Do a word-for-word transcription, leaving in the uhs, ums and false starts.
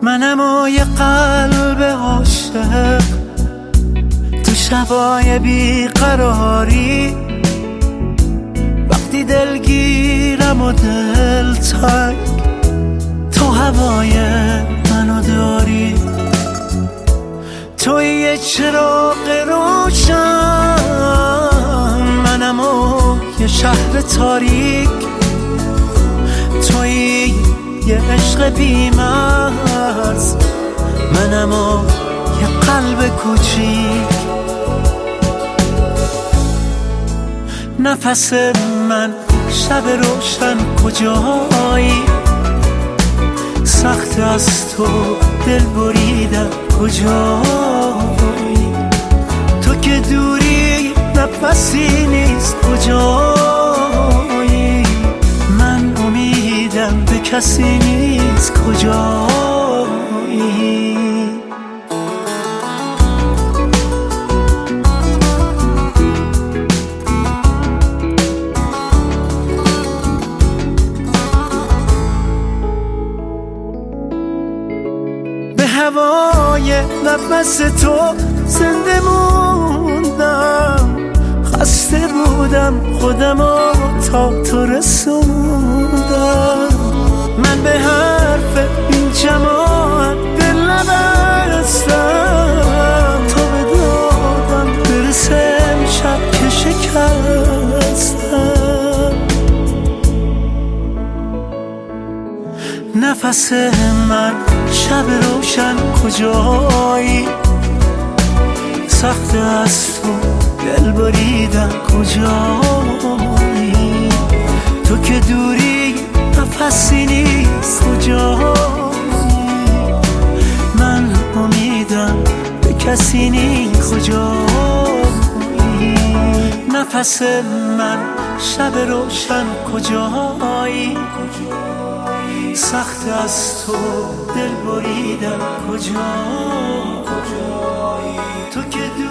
منم و یه قلب عاشق تو شبای بیقراری، وقتی دلگیرم و دل تنگ تو هوای منو داری. توی یه چراغ روشن، منم و یه شهر تاریک، توی یه عشق بی‌مرز، منم و یه قلب کوچیک. نفس من شب روشن کجایی، سخت از تو دل بریدم کجایی، تو که دوری نفسی نیست کجایی، من امیدم به کسی نیست کجایی. هوای نفس تو زنده موندم، خسته بودم خودمو تا تو رسوندم. من به حرف این جماعت دل نبستم، تو به دادم برسه امشب که شکستم. نفس من شب روشن کجایی، سخت از تو دل بریدم کجایی، تو که دوری نفسی نیست کجایی، من امیدم به کسی نیست کجایی. نفس من شب روشن کجایی، سخت از تو دل بریدم کجایی، تو که